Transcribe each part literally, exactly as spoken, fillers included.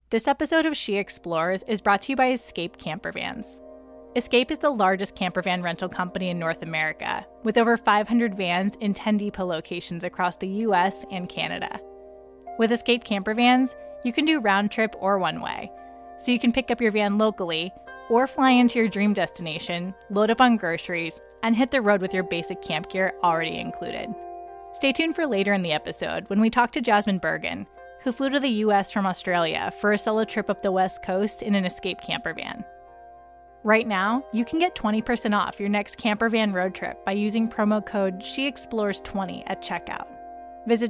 This episode of She Explores is brought to you by Escape Campervans. Escape is the largest campervan rental company in North America, with over five hundred vans in ten depot locations across the U S and Canada. With Escape Campervans, you can do round trip or one-way, so you can pick up your van locally or fly into your dream destination, load up on groceries, and hit the road with your basic camp gear already included. Stay tuned for later in the episode when we talk to Jasmine Bergen, who flew to the U S from Australia for a solo trip up the West Coast in an Escape campervan. Right now, you can get twenty percent off your next campervan road trip by using promo code she explores twenty at checkout. Visit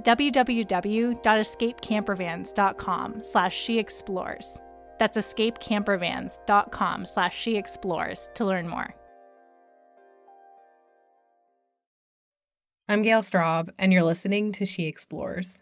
www.escapecampervans.com slash sheexplores. That's escapecampervans.com slash sheexplores to learn more. I'm Gail Straub, and you're listening to She Explores.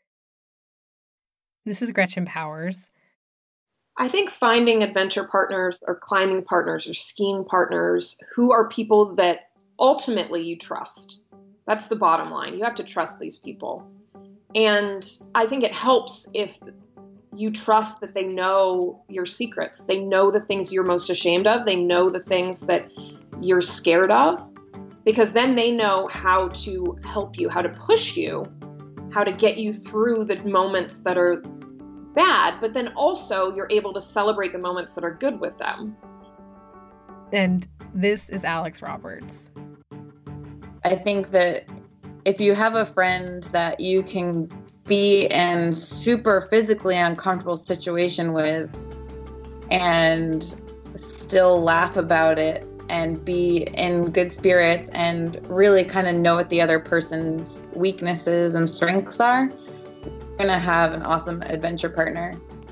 This is Gretchen Powers. I think finding adventure partners or climbing partners or skiing partners who are people that ultimately you trust. That's the bottom line. You have to trust these people. And I think it helps if you trust that they know your secrets. They know the things you're most ashamed of. They know the things that you're scared of, because then they know how to help you, how to push you, how to get you through the moments that are bad, but then also you're able to celebrate the moments that are good with them. And this is Alex Roberts. I think that if you have a friend that you can be in super physically uncomfortable situation with and still laugh about it and be in good spirits and really kind of know what the other person's weaknesses and strengths are, you're going to have an awesome adventure partner.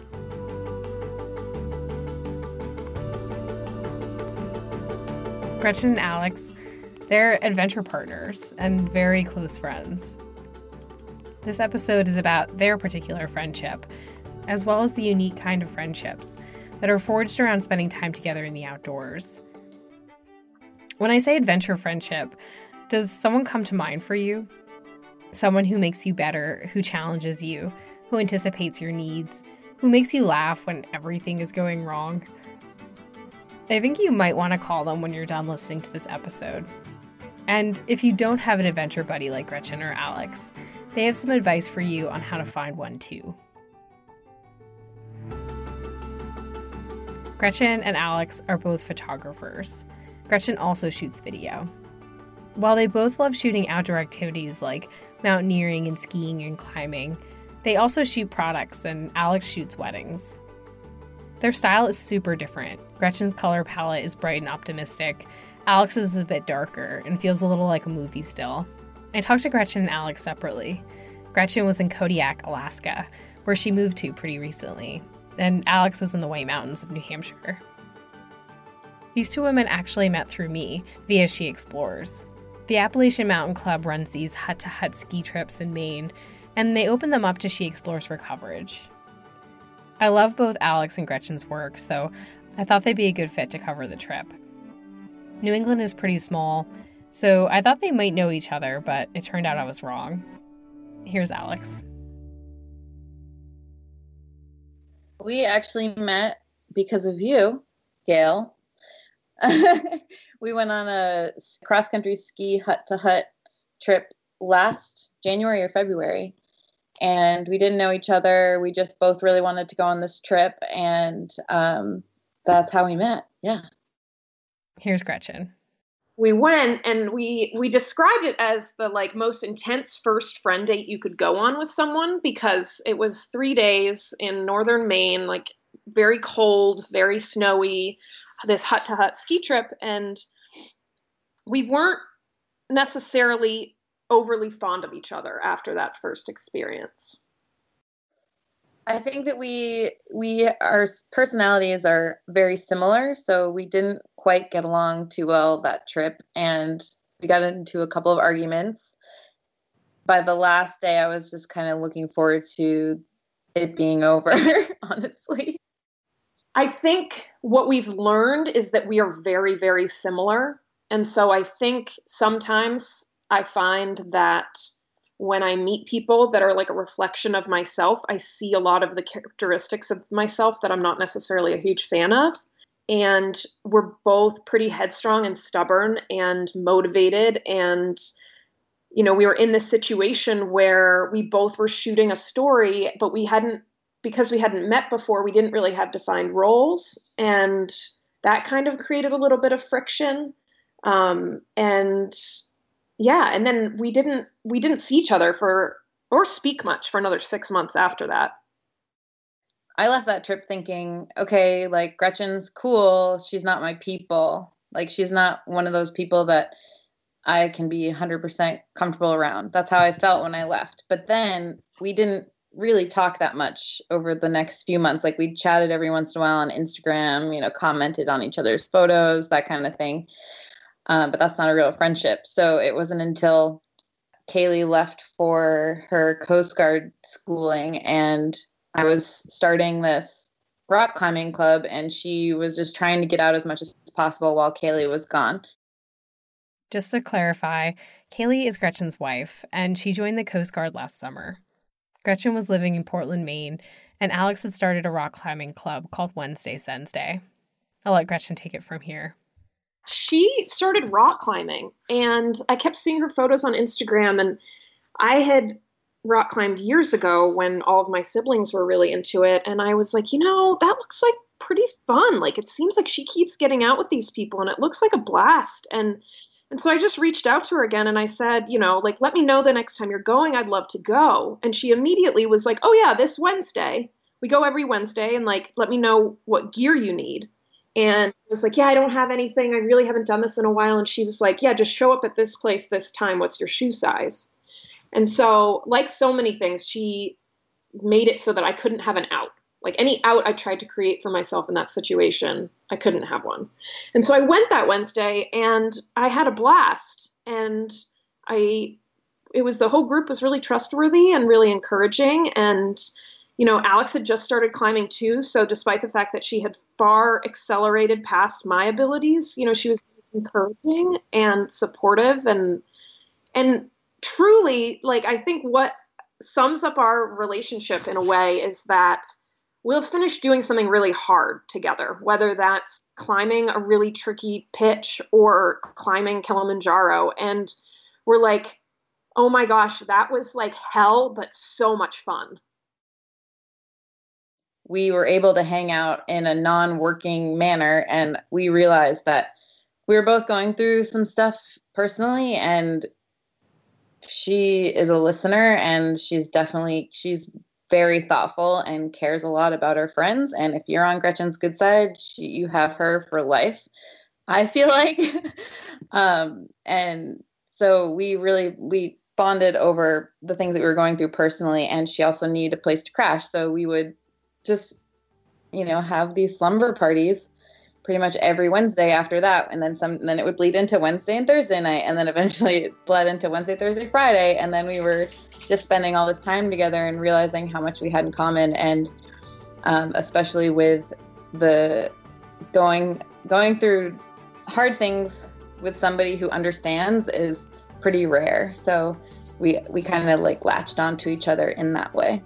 Gretchen and Alex, they're adventure partners and very close friends. This episode is about their particular friendship, as well as the unique kind of friendships that are forged around spending time together in the outdoors. When I say adventure friendship, does someone come to mind for you? Someone who makes you better, who challenges you, who anticipates your needs, who makes you laugh when everything is going wrong? I think you might want to call them when you're done listening to this episode. And if you don't have an adventure buddy like Gretchen or Alex, they have some advice for you on how to find one too. Gretchen and Alex are both photographers. Gretchen also shoots video. While they both love shooting outdoor activities like mountaineering and skiing and climbing, they also shoot products, and Alex shoots weddings. Their style is super different. Gretchen's color palette is bright and optimistic. Alex's is a bit darker and feels a little like a movie still. I talked to Gretchen and Alex separately. Gretchen was in Kodiak, Alaska, where she moved to pretty recently, and Alex was in the White Mountains of New Hampshire. These two women actually met through me via She Explores. The Appalachian Mountain Club runs these hut-to-hut ski trips in Maine, and they open them up to She Explores for coverage. I love both Alex and Gretchen's work, so I thought they'd be a good fit to cover the trip. New England is pretty small, so I thought they might know each other, but it turned out I was wrong. Here's Alex. We actually met because of you, Gail. We went on a cross-country ski hut-to-hut trip last January or February, and we didn't know each other. We just both really wanted to go on this trip, and um, that's how we met. Yeah. Here's Gretchen. We went and we we described it as the like most intense first friend date you could go on with someone, because it was three days in northern Maine, like very cold, very snowy, this hut-to-hut ski trip, and we weren't necessarily overly fond of each other after that first experience. I think that we we our personalities are very similar, so we didn't quite get along too well that trip, and we got into a couple of arguments. By the last day, I was just kind of looking forward to it being over, honestly. I think what we've learned is that we are very, very similar. And so I think sometimes I find that when I meet people that are like a reflection of myself, I see a lot of the characteristics of myself that I'm not necessarily a huge fan of. And we're both pretty headstrong and stubborn and motivated. And, you know, we were in this situation where we both were shooting a story, but we hadn't, because we hadn't met before, we didn't really have defined roles. And that kind of created a little bit of friction. Um, and yeah, and then we didn't, we didn't see each other for, or speak much for another six months after that. I left that trip thinking, okay, like Gretchen's cool. She's not my people. Like she's not one of those people that I can be one hundred percent comfortable around. That's how I felt when I left. But then we didn't really talk that much over the next few months. Like we chatted every once in a while on Instagram, you know, commented on each other's photos, that kind of thing. Um, but that's not a real friendship. So it wasn't until Kaylee left for her Coast Guard schooling and I was starting this rock climbing club, and she was just trying to get out as much as possible while Kaylee was gone. Just to clarify, Kaylee is Gretchen's wife, and she joined the Coast Guard last summer. Gretchen was living in Portland, Maine, and Alex had started a rock climbing club called Wednesday Sensday. I'll let Gretchen take it from here. She started rock climbing, and I kept seeing her photos on Instagram, and I had rock climbed years ago when all of my siblings were really into it. And I was like, you know, that looks like pretty fun. Like, it seems like she keeps getting out with these people and it looks like a blast. And, and so I just reached out to her again and I said, you know, like, let me know the next time you're going. I'd love to go. And she immediately was like, oh yeah, this Wednesday, we go every Wednesday, and like, let me know what gear you need. And I was like, yeah, I don't have anything. I really haven't done this in a while. And she was like, yeah, just show up at this place this time. What's your shoe size? And so, like so many things, she made it so that I couldn't have an out. Like any out I tried to create for myself in that situation, I couldn't have one. And so I went that Wednesday and I had a blast. And I, it was, the whole group was really trustworthy and really encouraging. And, you know, Alex had just started climbing too. So despite the fact that she had far accelerated past my abilities, you know, she was encouraging and supportive and, and, truly, like, I think what sums up our relationship in a way is that we'll finish doing something really hard together, whether that's climbing a really tricky pitch or climbing Kilimanjaro. And we're like, oh my gosh, that was like hell, but so much fun. We were able to hang out in a non-working manner, and we realized that we were both going through some stuff personally, and she is a listener, and she's definitely, she's very thoughtful and cares a lot about her friends. And if you're on Gretchen's good side, she, you have her for life, I feel like. um, and so we really, we bonded over the things that we were going through personally. And she also needed a place to crash. So we would just, you know, have these slumber parties pretty much every Wednesday after that. And then some, and then it would bleed into Wednesday and Thursday night. And then eventually it bled into Wednesday, Thursday, Friday. And then we were just spending all this time together and realizing how much we had in common. And um, especially with the going, going through hard things with somebody who understands is pretty rare. So we, we kind of like latched onto each other in that way.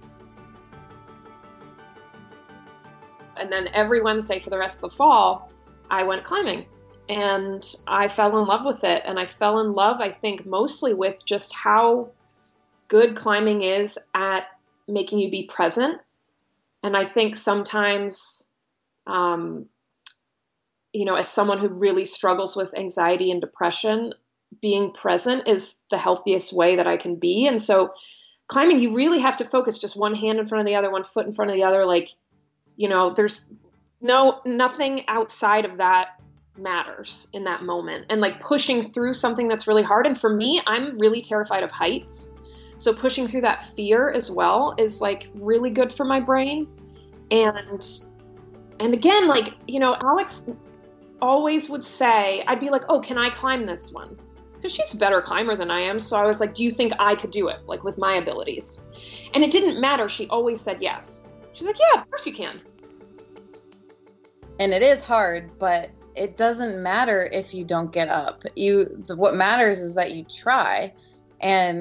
And then every Wednesday for the rest of the fall, I went climbing and I fell in love with it. And I fell in love, I think, mostly with just how good climbing is at making you be present. And I think sometimes, um, you know, as someone who really struggles with anxiety and depression, being present is the healthiest way that I can be. And so climbing, you really have to focus just one hand in front of the other, one foot in front of the other, like, you know, there's no, nothing outside of that matters in that moment. And like pushing through something that's really hard. And for me, I'm really terrified of heights. So pushing through that fear as well is like really good for my brain. And, and again, like, you know, Alex always would say, I'd be like, oh, can I climb this one? Because she's a better climber than I am. So I was like, do you think I could do it? Like with my abilities? And it didn't matter. She always said yes. She's like, yeah, of course you can. And it is hard, but it doesn't matter if you don't get up. You, what matters is that you try. And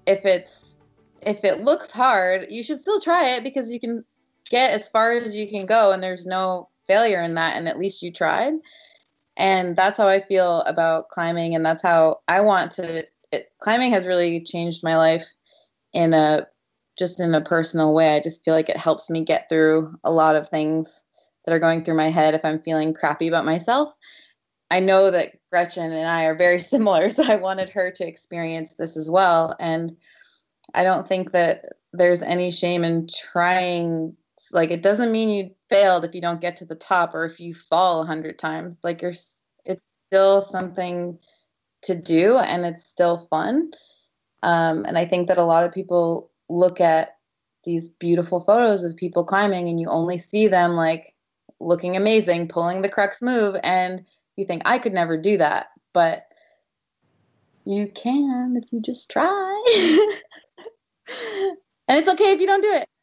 if it's if it looks hard, you should still try it, because you can get as far as you can go, and there's no failure in that, and at least you tried. And that's how I feel about climbing, and that's how I want to it, climbing has really changed my life in a just in a personal way. I just feel like it helps me get through a lot of things that are going through my head if I'm feeling crappy about myself. I know that Gretchen and I are very similar, so I wanted her to experience this as well. And I don't think that there's any shame in trying. Like, it doesn't mean you failed if you don't get to the top or if you fall a hundred times. Like, you're, it's still something to do, and it's still fun. Um, and I think that a lot of people look at these beautiful photos of people climbing, and you only see them like looking amazing, pulling the crux move, and you think, I could never do that. But you can if you just try. And it's okay if you don't do it.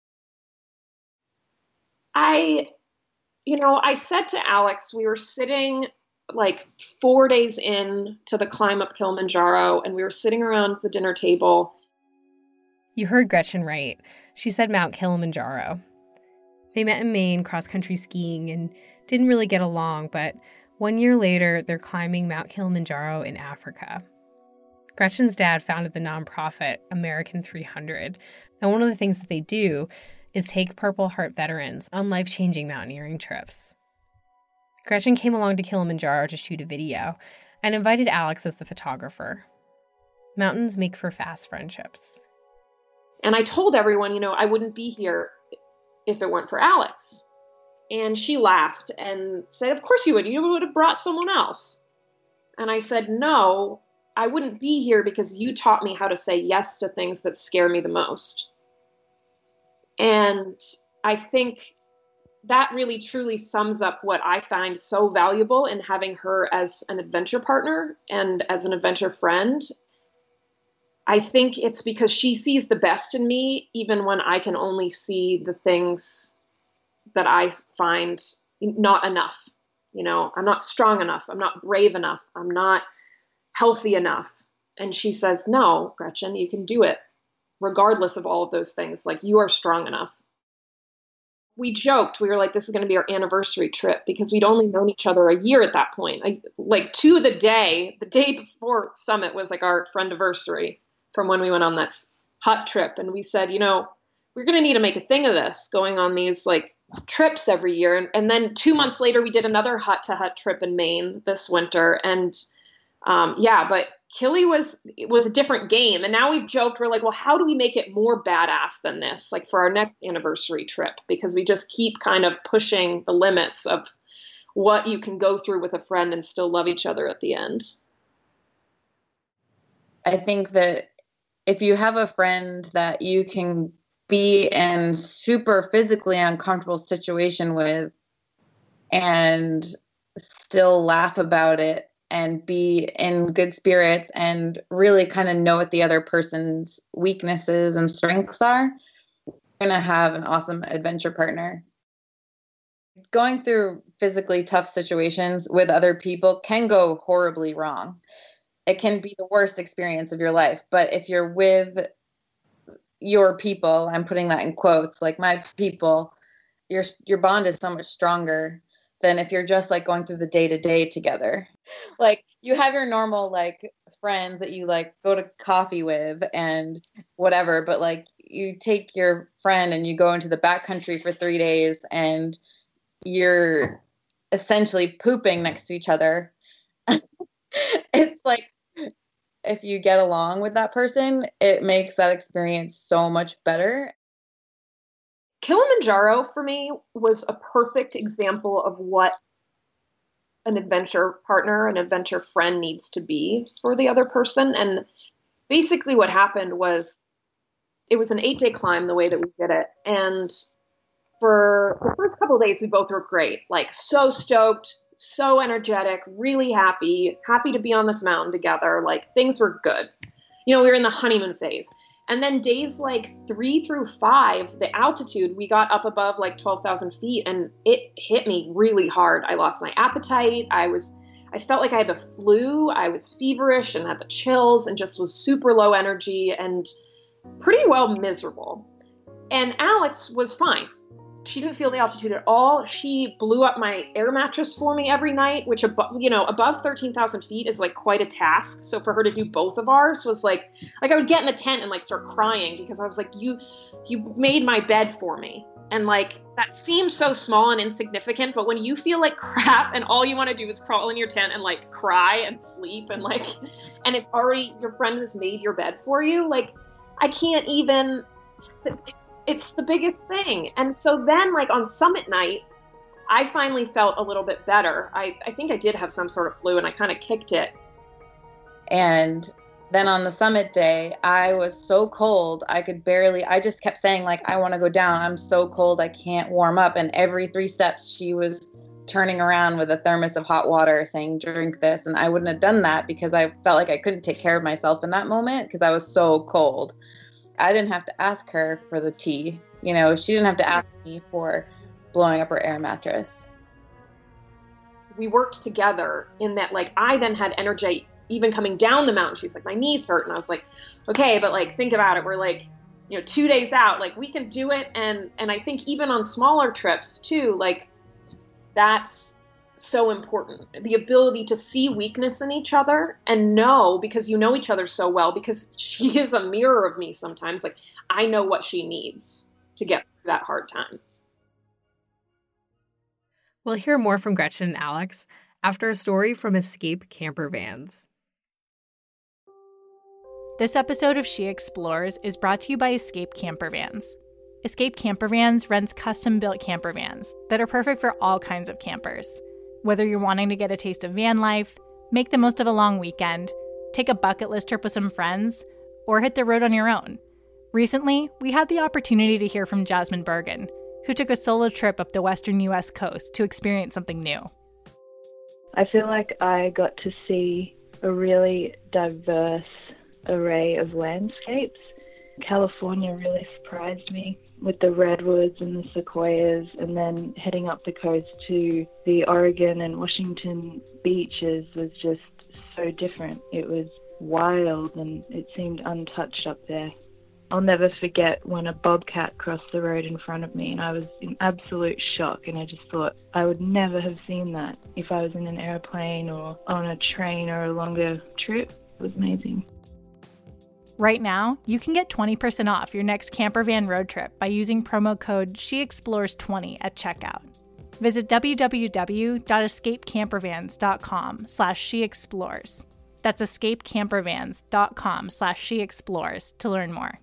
I, you know, I said to Alex, we were sitting like four days in to the climb up Kilimanjaro, and we were sitting around the dinner table. You heard Gretchen right. She said Mount Kilimanjaro. They met in Maine cross-country skiing and didn't really get along, but one year later, they're climbing Mount Kilimanjaro in Africa. Gretchen's dad founded the nonprofit American three hundred, and one of the things that they do is take Purple Heart veterans on life-changing mountaineering trips. Gretchen came along to Kilimanjaro to shoot a video and invited Alex as the photographer. Mountains make for fast friendships. And I told everyone, you know, I wouldn't be here if it weren't for Alex. And she laughed and said, of course you would. You would have brought someone else. And I said, no, I wouldn't be here because you taught me how to say yes to things that scare me the most. And I think that really truly sums up what I find so valuable in having her as an adventure partner and as an adventure friend. I think it's because she sees the best in me, even when I can only see the things that I find not enough. You know, I'm not strong enough. I'm not brave enough. I'm not healthy enough. And she says, no, Gretchen, you can do it. Regardless of all of those things, like, you are strong enough. We joked, we were like, this is going to be our anniversary trip, because we'd only known each other a year at that point. I, like to the day, the day before Summit was like our friendiversary from when we went on that hut trip. And we said, you know, we're going to need to make a thing of this, going on these like trips every year. And, and then two months later, we did another hut to hut trip in Maine this winter. And um, yeah, but Kili was, it was a different game. And now we've joked, we're like, well, how do we make it more badass than this? Like for our next anniversary trip, because we just keep kind of pushing the limits of what you can go through with a friend and still love each other at the end. I think that if you have a friend that you can be in super physically uncomfortable situation with and still laugh about it and be in good spirits and really kind of know what the other person's weaknesses and strengths are, you're going to have an awesome adventure partner. Going through physically tough situations with other people can go horribly wrong. It can be the worst experience of your life. But if you're with your people, I'm putting that in quotes, like my people, your your bond is so much stronger than if you're just like going through the day to day together. Like you have your normal like friends that you like go to coffee with and whatever, but like you take your friend and you go into the backcountry for three days and you're essentially pooping next to each other. It's like, if you get along with that person, it makes that experience so much better. Kilimanjaro for me was a perfect example of what an adventure partner, an adventure friend needs to be for the other person. And basically what happened was it was an eight day climb the way that we did it. And for the first couple of days, we both were great, like so stoked, so energetic, really happy, happy to be on this mountain together. Like things were good. You know, we were in the honeymoon phase. And then days like three through five, the altitude, we got up above like twelve thousand feet and it hit me really hard. I lost my appetite. I was, I felt like I had the flu. I was feverish and had the chills and just was super low energy and pretty well miserable. And Alex was fine. She didn't feel the altitude at all. She blew up my air mattress for me every night, which, above, you know, above thirteen thousand feet is like quite a task. So for her to do both of ours was like, like I would get in the tent and like start crying because I was like, you, you made my bed for me. And like, that seems so small and insignificant, but when you feel like crap and all you want to do is crawl in your tent and like cry and sleep and like, and it's already, your friend has made your bed for you, like, I can't even, it's the biggest thing. And so then like on summit night, I finally felt a little bit better. I, I think I did have some sort of flu and I kind of kicked it. And then on the summit day, I was so cold, I could barely, I just kept saying like, I want to go down. I'm so cold, I can't warm up. And every three steps, she was turning around with a thermos of hot water saying, drink this. And I wouldn't have done that because I felt like I couldn't take care of myself in that moment because I was so cold. I didn't have to ask her for the tea. You know, she didn't have to ask me for blowing up her air mattress. We worked together in that, like, I then had energy even coming down the mountain. She was like, my knees hurt. And I was like, okay, but like, think about it. We're like, you know, two days out, like we can do it. And, and I think even on smaller trips too, like that's so important. The ability to see weakness in each other and know, because you know each other so well, because she is a mirror of me sometimes. Like I know what she needs to get through that hard time. We'll hear more from Gretchen and Alex after a story from Escape Camper Vans. This episode of She Explores is brought to you by Escape Camper Vans. Escape Camper Vans rents custom-built camper vans that are perfect for all kinds of campers. Whether you're wanting to get a taste of van life, make the most of a long weekend, take a bucket list trip with some friends, or hit the road on your own. Recently, we had the opportunity to hear from Jasmine Bergen, who took a solo trip up the western U S coast to experience something new. I feel like I got to see a really diverse array of landscapes. California really surprised me with the redwoods and the sequoias, and then heading up the coast to the Oregon and Washington beaches was just so different. It was wild and it seemed untouched up there. I'll never forget when a bobcat crossed the road in front of me and I was in absolute shock, and I just thought I would never have seen that if I was in an airplane or on a train or a longer trip. It was amazing. Right now, you can get twenty percent off your next camper van road trip by using promo code She Explores twenty at checkout. Visit www.escapecampervans.com slash SheExplores. That's escapecampervans.com slash SheExplores to learn more.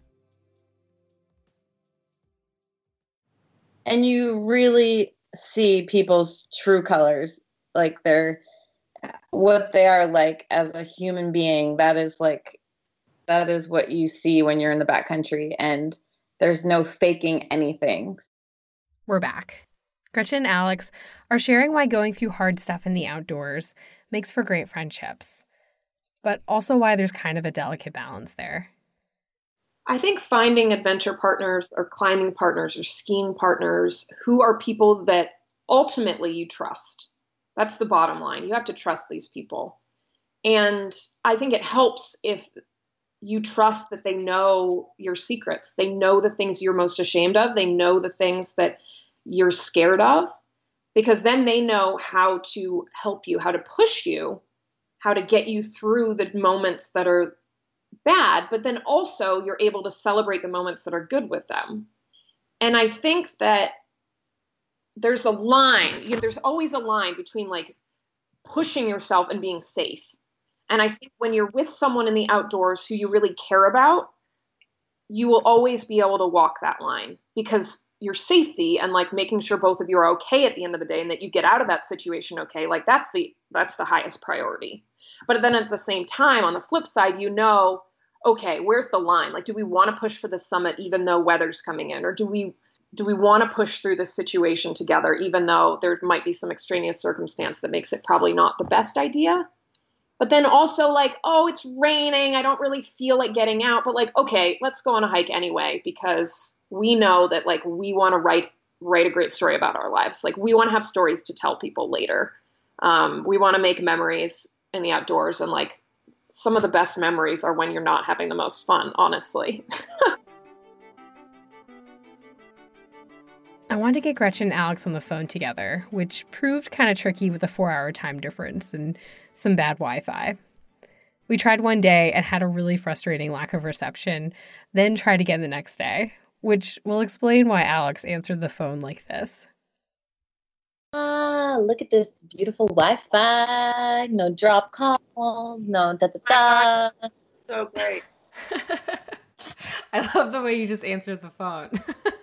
And you really see people's true colors, like they're what they are like as a human being. That is like That is what you see when you're in the backcountry, and there's no faking anything. We're back. Gretchen and Alex are sharing why going through hard stuff in the outdoors makes for great friendships, but also why there's kind of a delicate balance there. I think finding adventure partners or climbing partners or skiing partners who are people that ultimately you trust. That's the bottom line. You have to trust these people. And I think it helps if you trust that they know your secrets. They know the things you're most ashamed of. They know the things that you're scared of, because then they know how to help you, how to push you, how to get you through the moments that are bad, but then also you're able to celebrate the moments that are good with them. And I think that there's a line, you know, there's always a line between like pushing yourself and being safe. And I think when you're with someone in the outdoors who you really care about, you will always be able to walk that line, because your safety and like making sure both of you are okay at the end of the day and that you get out of that situation okay, like that's the that's the highest priority. But then at the same time, on the flip side, you know, okay, where's the line? Like, do we want to push for the summit even though weather's coming in? Or do we do we want to push through this situation together even though there might be some extraneous circumstance that makes it probably not the best idea? But then also like, oh, it's raining. I don't really feel like getting out. But like, okay, let's go on a hike anyway, because we know that like we want to write write a great story about our lives. Like we want to have stories to tell people later. Um, we want to make memories in the outdoors, and like some of the best memories are when you're not having the most fun, honestly. I wanted to get Gretchen and Alex on the phone together, which proved kind of tricky with a four-hour time difference and some bad Wi-Fi. We tried one day and had a really frustrating lack of reception, then tried again the next day, which will explain why Alex answered the phone like this. Ah, look at this beautiful Wi-Fi. No drop calls, no da-da-da. So great. I love the way you just answered the phone.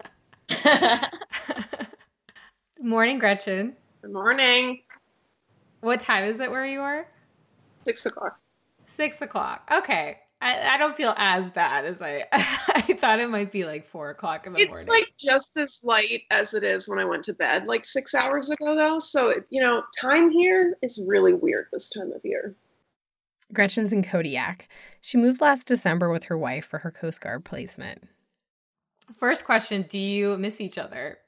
Morning, Gretchen. Good morning. What time is it where you are? Six o'clock. Six o'clock. Okay. I, I don't feel as bad as I I thought it might be like four o'clock in the It's morning. like just as light as it is when I went to bed like six hours ago, though. So, it, you know, time here is really weird this time of year. Gretchen's in Kodiak. She moved last December with her wife for her Coast Guard placement. First question, do you miss each other?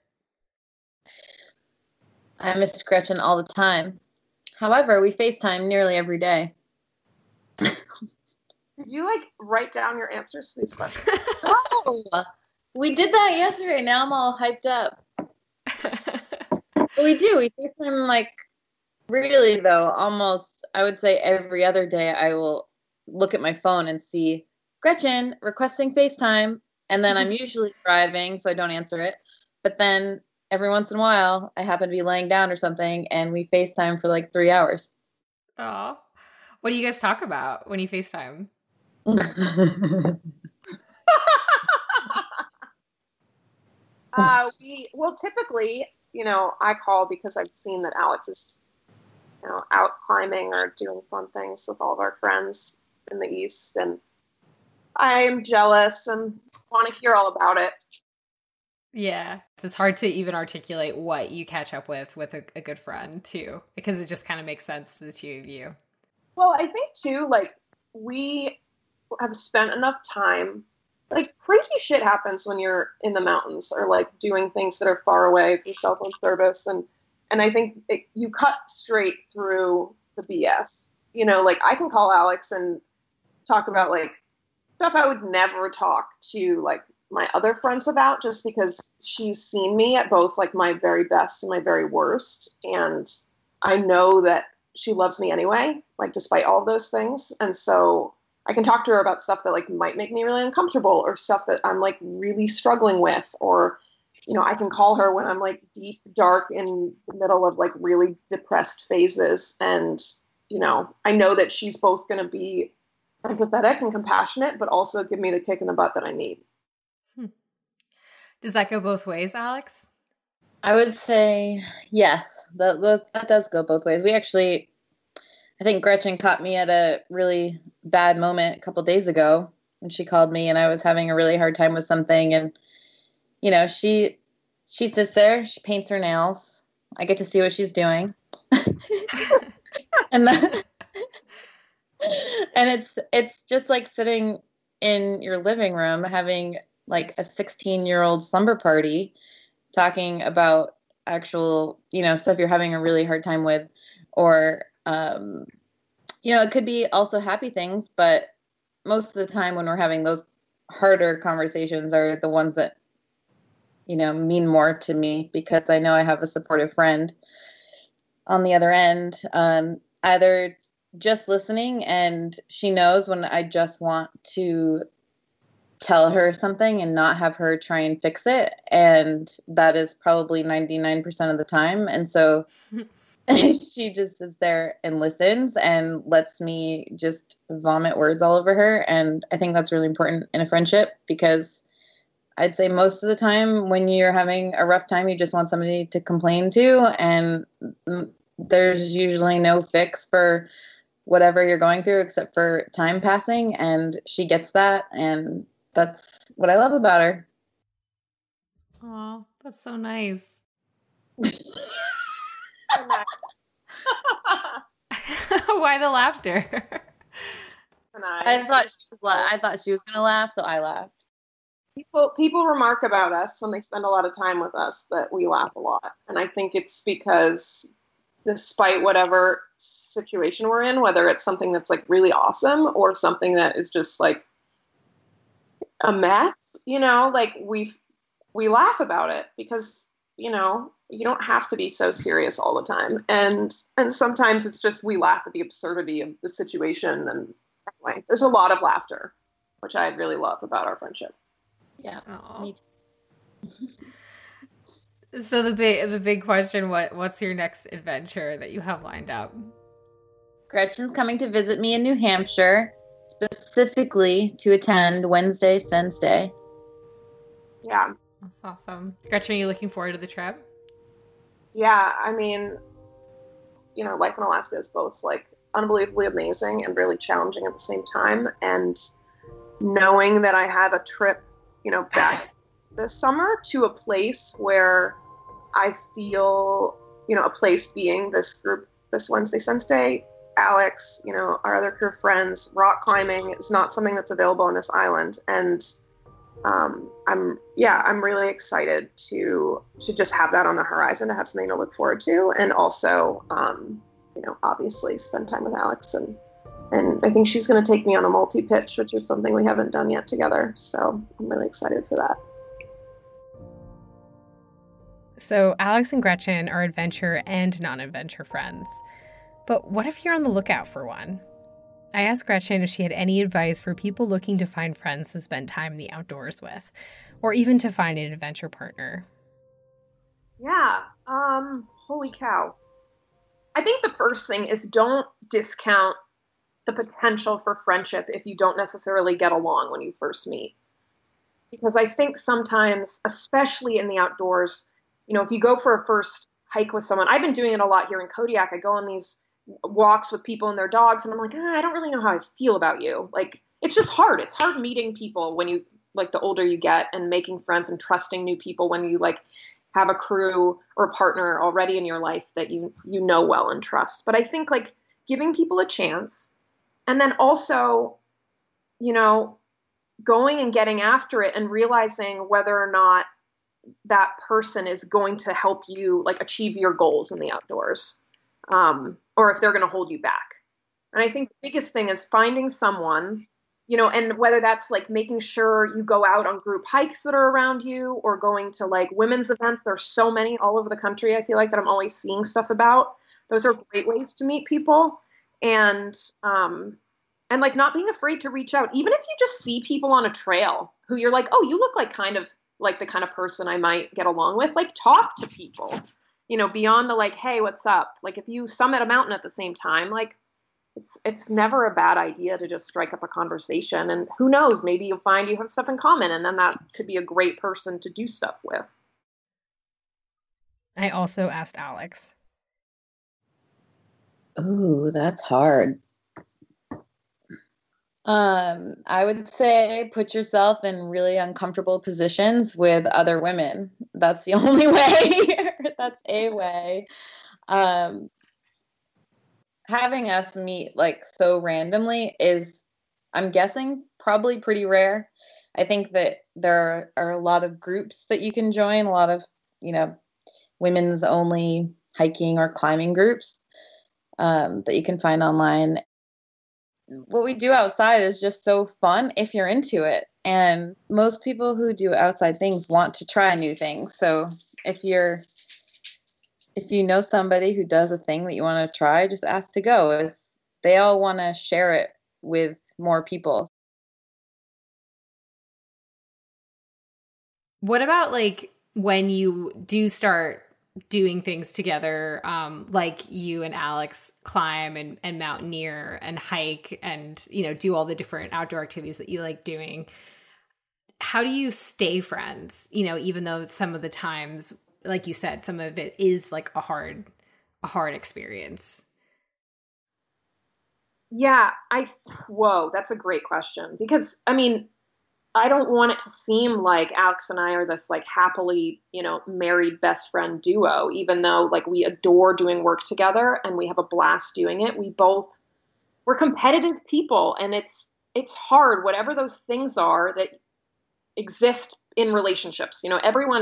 I miss Gretchen all the time. However, we FaceTime nearly every day. Did you like write down your answers to these questions? Oh, we did that yesterday. Now I'm all hyped up. But we do. We FaceTime like really though, almost I would say every other day I will look at my phone and see Gretchen requesting FaceTime. And then I'm usually driving, so I don't answer it. But then every once in a while, I happen to be laying down or something, and we FaceTime for like three hours. Oh, what do you guys talk about when you FaceTime? uh, we well, typically, you know, I call because I've seen that Alex is, you know, out climbing or doing fun things with all of our friends in the East, and I'm jealous and want to hear all about it. Yeah, it's hard to even articulate what you catch up with with a, a good friend too, because it just kind of makes sense to the two of you. Well, I think too, like we have spent enough time. Like crazy shit happens when you're in the mountains or like doing things that are far away from cell phone service, and and I think it, you cut straight through the B S. You know, like I can call Alex and talk about like stuff I would never talk to like my other friends about, just because she's seen me at both like my very best and my very worst. And I know that she loves me anyway, like despite all of those things. And so I can talk to her about stuff that like might make me really uncomfortable or stuff that I'm like really struggling with, or, you know, I can call her when I'm like deep, dark in the middle of like really depressed phases. And, you know, I know that she's both going to be empathetic and compassionate, but also give me the kick in the butt that I need. Hmm. Does that go both ways, Alex? I would say yes. That, those, that does go both ways. We actually, I think Gretchen caught me at a really bad moment a couple days ago when she called me and I was having a really hard time with something. And, you know, she, she sits there, she paints her nails. I get to see what she's doing. and then, and it's, it's just like sitting in your living room, having like a sixteen year old slumber party, talking about actual, you know, stuff you're having a really hard time with, or, um, you know, it could be also happy things, but most of the time when we're having those harder conversations are the ones that, you know, mean more to me because I know I have a supportive friend on the other end, um, either just listening and she knows when I just want to tell her something and not have her try and fix it. And that is probably ninety-nine percent of the time. And so she just sits there and listens and lets me just vomit words all over her. And I think that's really important in a friendship because I'd say most of the time when you're having a rough time, you just want somebody to complain to. And there's usually no fix for whatever you're going through except for time passing. And she gets that. And that's what I love about her. Oh, that's so nice. Why the laughter? I thought she was la- I thought she was gonna laugh, so I laughed. People people remark about us when they spend a lot of time with us that we laugh a lot, and I think it's because despite whatever situation we're in, whether it's something that's like really awesome or something that is just like a mess, you know, like we we laugh about it because, you know, you don't have to be so serious all the time. And and sometimes it's just we laugh at the absurdity of the situation. And anyway, there's a lot of laughter, which I really love about our friendship. Yeah. Aww. Me too. So the big the big question, what what's your next adventure that you have lined up? Gretchen's coming to visit me in New Hampshire, specifically to attend Wednesday Sense Day. Yeah. That's awesome. Gretchen, are you looking forward to the trip? Yeah, I mean, you know, life in Alaska is both like unbelievably amazing and really challenging at the same time. And knowing that I have a trip, you know, back this summer to a place where I feel, you know, a place being this group, this Wednesday Sense Day, Alex, you know, our other crew friends, rock climbing is not something that's available on this island. And um, I'm, yeah, I'm really excited to, to just have that on the horizon, to have something to look forward to. And also, um, you know, obviously spend time with Alex. And, and I think she's going to take me on a multi-pitch, which is something we haven't done yet together. So I'm really excited for that. So Alex and Gretchen are adventure and non-adventure friends. But what if you're on the lookout for one? I asked Gretchen if she had any advice for people looking to find friends to spend time in the outdoors with, or even to find an adventure partner. Yeah, um, holy cow. I think the first thing is don't discount the potential for friendship if you don't necessarily get along when you first meet. Because I think sometimes, especially in the outdoors, you know, if you go for a first hike with someone, I've been doing it a lot here in Kodiak. I go on these walks with people and their dogs, and I'm like, ah, I don't really know how I feel about you. Like, it's just hard. It's hard meeting people when you, like, the older you get, and making friends and trusting new people when you, like, have a crew or a partner already in your life that you, you know well and trust. But I think, like, giving people a chance, and then also, you know, going and getting after it and realizing whether or not that person is going to help you, like, achieve your goals in the outdoors, um, or if they're going to hold you back. And I think the biggest thing is finding someone, you know, and whether that's like making sure you go out on group hikes that are around you, or going to like women's events. There's so many all over the country, I feel like, that I'm always seeing stuff about. Those are great ways to meet people. And, um, and like not being afraid to reach out, even if you just see people on a trail who you're like, oh, you look like kind of like the kind of person I might get along with. Like, talk to people, you know, beyond the like, hey, what's up? Like, if you summit a mountain at the same time, like, it's it's never a bad idea to just strike up a conversation. And who knows, maybe you'll find you have stuff in common, and then that could be a great person to do stuff with. I also asked Alex. Ooh, that's hard. Um, I would say put yourself in really uncomfortable positions with other women. That's the only way. That's a way. Um, having us meet like so randomly is, I'm guessing, probably pretty rare. I think that there are a lot of groups that you can join, a lot of, you know, women's only hiking or climbing groups um, that you can find online. What we do outside is just so fun if you're into it. And most people who do outside things want to try new things. So if you're, if you know somebody who does a thing that you want to try, just ask to go. It's, they all want to share it with more people. What about like when you do start doing things together, um, like you and Alex climb and, and mountaineer and hike and, you know, do all the different outdoor activities that you like doing? How do you stay friends? You know, even though some of the times, like you said, some of it is like a hard, a hard experience. Yeah, I, whoa, that's a great question. Because, I mean, I don't want it to seem like Alex and I are this like happily, you know, married best friend duo, even though like we adore doing work together and we have a blast doing it. We both, we're competitive people, and it's, it's hard, whatever those things are that exist in relationships. You know, everyone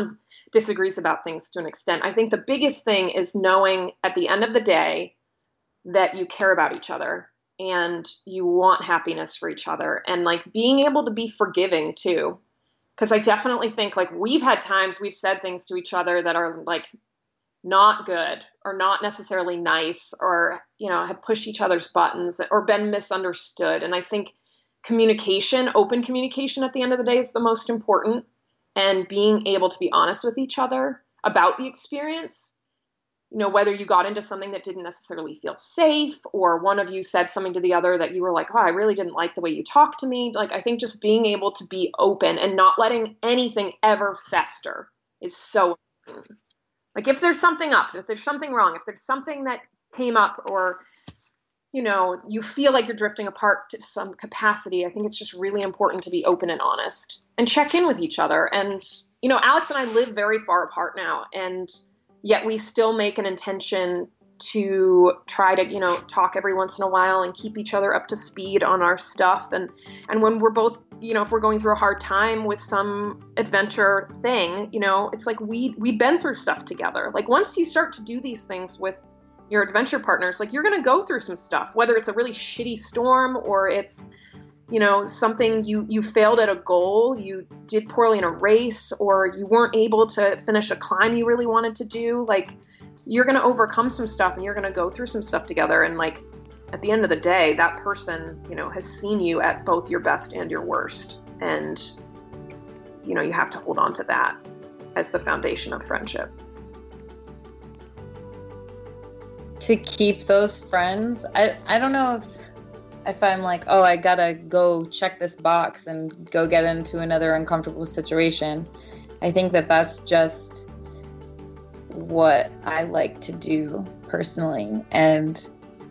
disagrees about things to an extent. I think the biggest thing is knowing at the end of the day that you care about each other and you want happiness for each other, and like being able to be forgiving too. Because I definitely think like we've had times we've said things to each other that are like not good or not necessarily nice, or, you know, have pushed each other's buttons or been misunderstood. And I think communication, open communication at the end of the day is the most important, and being able to be honest with each other about the experience. You know, whether you got into something that didn't necessarily feel safe, or one of you said something to the other that you were like, oh, I really didn't like the way you talked to me. Like, I think just being able to be open and not letting anything ever fester is so important. Like, if there's something up, if there's something wrong, if there's something that came up, or, you know, you feel like you're drifting apart to some capacity, I think it's just really important to be open and honest and check in with each other. And, you know, Alex and I live very far apart now, and yet we still make an intention to try to, you know, talk every once in a while and keep each other up to speed on our stuff. And, and when we're both, you know, if we're going through a hard time with some adventure thing, you know, it's like we, we've been through stuff together. Like, once you start to do these things with your adventure partners, like, you're going to go through some stuff, whether it's a really shitty storm or it's, you know, something you, you failed at a goal, you did poorly in a race, or you weren't able to finish a climb you really wanted to do. Like, you're going to overcome some stuff and you're going to go through some stuff together. And like, at the end of the day, that person, you know, has seen you at both your best and your worst. And, you know, you have to hold on to that as the foundation of friendship. To keep those friends, I, I don't know if if I'm like, oh, I gotta go check this box and go get into another uncomfortable situation. I think that that's just what I like to do personally. And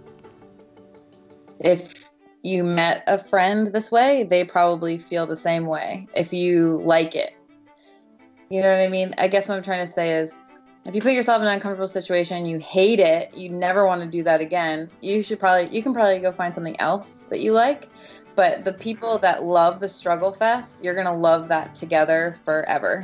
if you met a friend this way, they probably feel the same way if you like it. You know what I mean? I guess what I'm trying to say is, if you put yourself in an uncomfortable situation, you hate it, you never want to do that again, you should probably, you can probably go find something else that you like. But the people that love the struggle fest, you're going to love that together forever.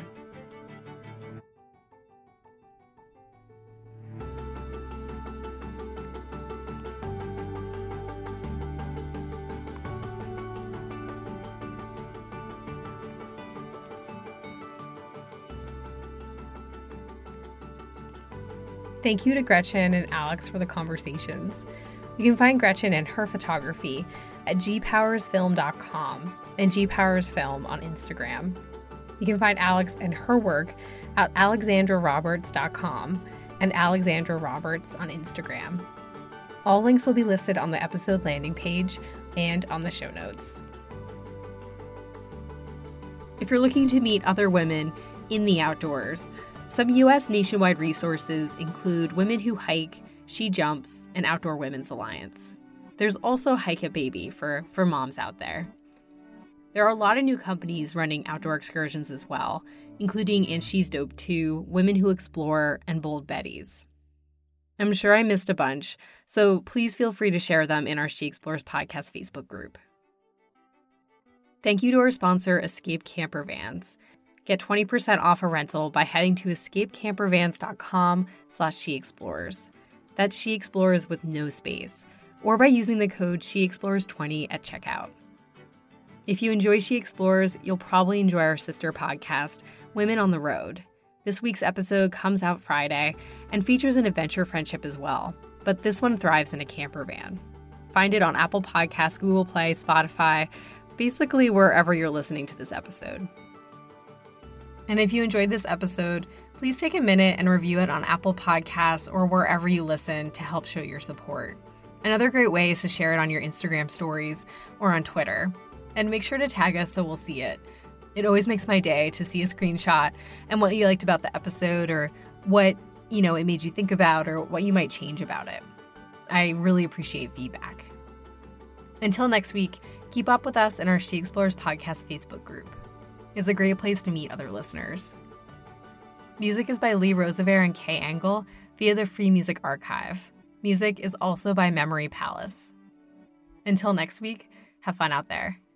Thank you to Gretchen and Alex for the conversations. You can find Gretchen and her photography at g powers film dot com and gpowersfilm on Instagram. You can find Alex and her work at alexandra roberts dot com and Alexandra Roberts on Instagram. All links will be listed on the episode landing page and on the show notes. If you're looking to meet other women in the outdoors, some U S nationwide resources include Women Who Hike, She Jumps, and Outdoor Women's Alliance. There's also Hike It Baby for, for moms out there. There are a lot of new companies running outdoor excursions as well, including And She's Dope Too, Women Who Explore, and Bold Betties. I'm sure I missed a bunch, so please feel free to share them in our She Explores podcast Facebook group. Thank you to our sponsor, Escape Camper Vans. Get twenty percent off a rental by heading to escapecampervans.com slash sheexplores. That's She Explores with no space, or by using the code she explores twenty at checkout. If you enjoy She Explores, you'll probably enjoy our sister podcast, Women on the Road. This week's episode comes out Friday and features an adventure friendship as well, but this one thrives in a camper van. Find it on Apple Podcasts, Google Play, Spotify, basically wherever you're listening to this episode. And if you enjoyed this episode, please take a minute and review it on Apple Podcasts or wherever you listen to help show your support. Another great way is to share it on your Instagram stories or on Twitter. And make sure to tag us so we'll see it. It always makes my day to see a screenshot and what you liked about the episode, or what, you know, it made you think about, or what you might change about it. I really appreciate feedback. Until next week, keep up with us in our She Explores podcast Facebook group. It's a great place to meet other listeners. Music is by Lee Roosevelt and Kay Angle via the Free Music Archive. Music is also by Memory Palace. Until next week, have fun out there.